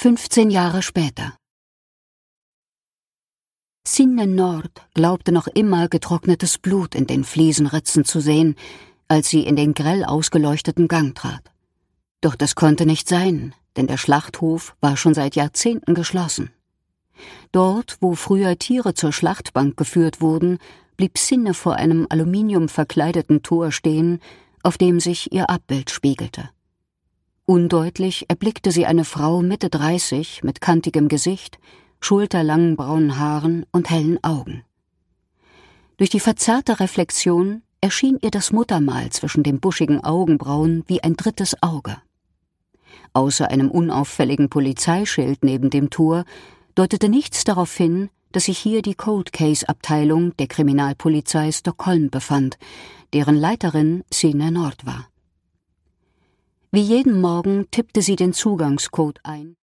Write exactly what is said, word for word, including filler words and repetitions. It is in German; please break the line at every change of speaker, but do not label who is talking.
fünfzehn Jahre später. Sinne Nord glaubte noch immer getrocknetes Blut in den Fliesenritzen zu sehen, als sie in den grell ausgeleuchteten Gang trat. Doch das konnte nicht sein, denn der Schlachthof war schon seit Jahrzehnten geschlossen. Dort, wo früher Tiere zur Schlachtbank geführt wurden, blieb Sinne vor einem aluminiumverkleideten Tor stehen, auf dem sich ihr Abbild spiegelte. Undeutlich erblickte sie eine Frau Mitte dreißig mit kantigem Gesicht, schulterlangen braunen Haaren und hellen Augen. Durch die verzerrte Reflexion erschien ihr das Muttermal zwischen den buschigen Augenbrauen wie ein drittes Auge. Außer einem unauffälligen Polizeischild neben dem Tor deutete nichts darauf hin, dass sich hier die Cold-Case-Abteilung der Kriminalpolizei Stockholm befand, deren Leiterin Sinne Nord war. Wie jeden Morgen tippte sie den Zugangscode ein